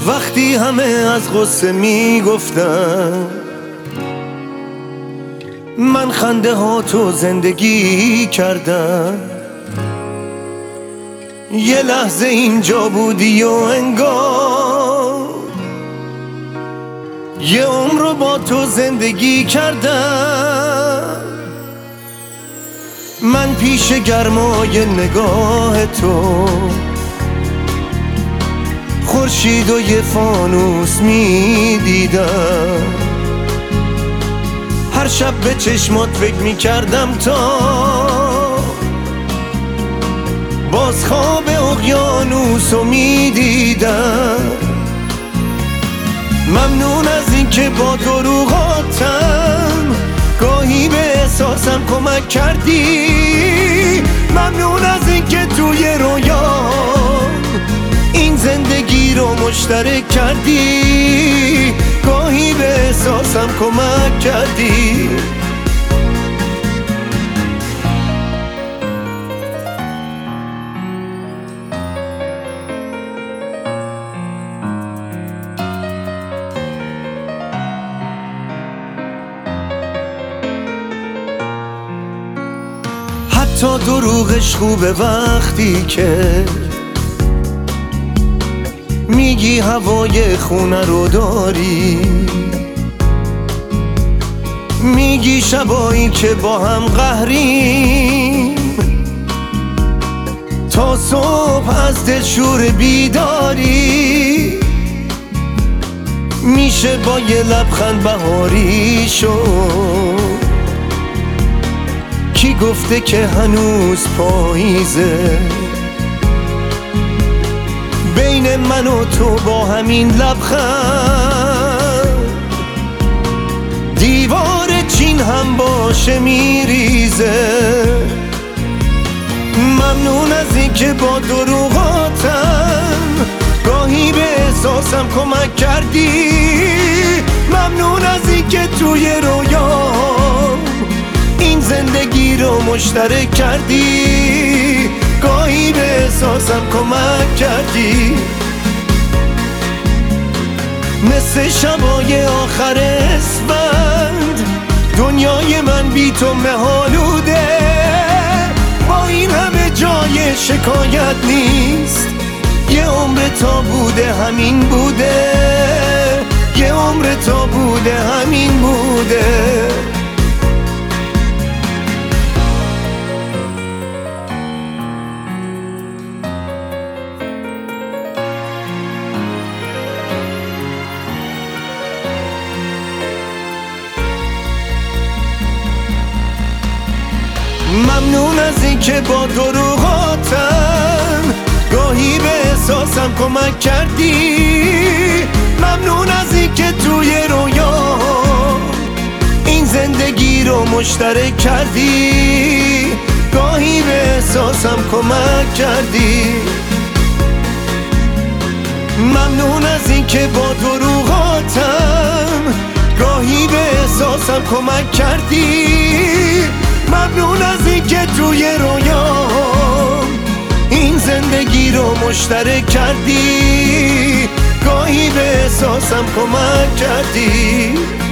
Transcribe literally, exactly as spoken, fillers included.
وقتی همه از غصه میگفتن من خنده ها تو زندگی کردم، یه لحظه اینجا بودی و انگار یه عمر رو با تو زندگی کردم. من پیش گرمای نگاه تو خورشید و یه فانوس می دیدم، هر شب به چشمات فکر می کردم تا باز خواب اقیانوس رو می دیدم. ممنون از این که با دروغاتم گاهی به احساسم کمک کردی، ممنون از این که توی رویام این زندگی رو مشترک کردی، گاهی به احساسم کمک کردی. حتی دروغش خوبه وقتی که میگی هوای خونه رو داری، میگی شبایی که با هم قهریم تا صبح از دلشور بیداری، میشه با یه لبخند بهاری شد. کی گفته که هنوز پاییزه بین من و تو با همین لبخند دیوار چین هم باشه میریزه. ممنون از این که با دروغاتم گاهی به احساسم کمک کردی، ممنون از این که توی رویام این زندگی رو مشترک کردی، گاهی به احساسم کمک کردی. مثل شبای آخر اسفند دنیای من بی تو مه‌آلوده، با این همه جای شکایت نیست، یه عمر تا بوده همین بوده، یه عمر تا بوده همین بوده. ممنون از این که با دروغاتم گاهی به احساسم کمک کردی، ممنون از این که توی رویام این زندگی رو مشترک کردی، گاهی به احساسم کمک کردی. ممنون از این که با دروغاتم گاهی به احساسم کمک کردی، ممنون از این که توی رویام این زندگی رو مشترک کردی، گاهی به احساسم کمک کردی.